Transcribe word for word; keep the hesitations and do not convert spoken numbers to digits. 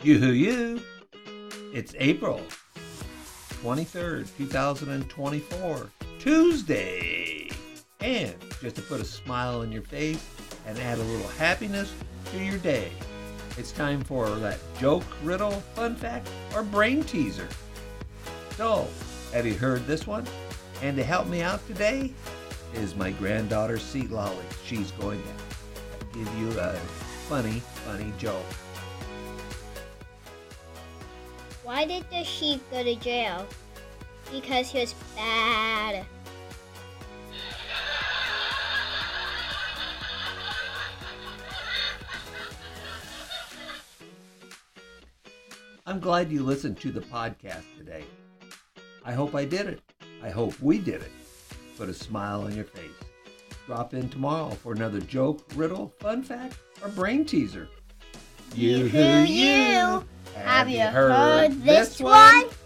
Yoo-hoo you. It's April twenty-third, two thousand twenty-four, Tuesday. And just to put a smile on your face and add a little happiness to your day, it's time for that joke, riddle, fun fact, or brain teaser. So, have you heard this one? And to help me out today is my granddaughter, Seat Lolly. She's going to give you a funny, funny joke. Why did the sheep go to jail? Because he was bad. I'm glad you listened to the podcast today. I hope I did it. I hope we did it. Put a smile on your face. Drop in tomorrow for another joke, riddle, fun fact, or brain teaser. Yoo-hoo you! Have you heard this one?